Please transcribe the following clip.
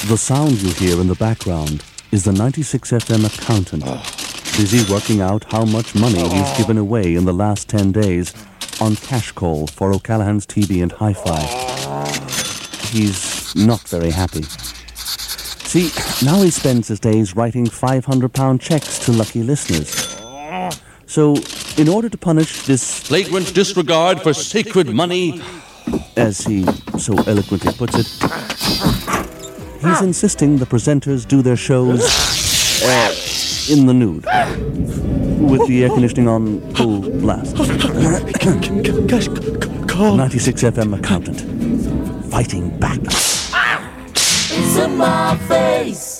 The sound you hear in the background is the 96 FM accountant, busy working out how much money he's given away in the last 10 days on cash call for O'Callaghan's TV and Hi-Fi. He's not very happy. See, now he spends his days writing £500 checks to lucky listeners. So, in order to punish this flagrant disregard for sacred money, as he so eloquently puts it, he's insisting the presenters do their shows in the nude, with the air conditioning on full blast. 96 FM accountant, fighting back. It's in my face.